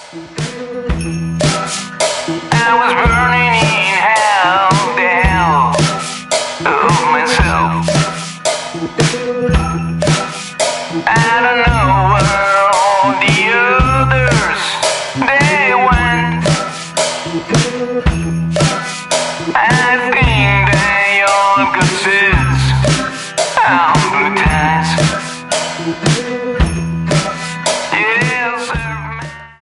I was burning in hell, the hell of myself. I don't know where all the others they went. I think they all got this. I'm pretending.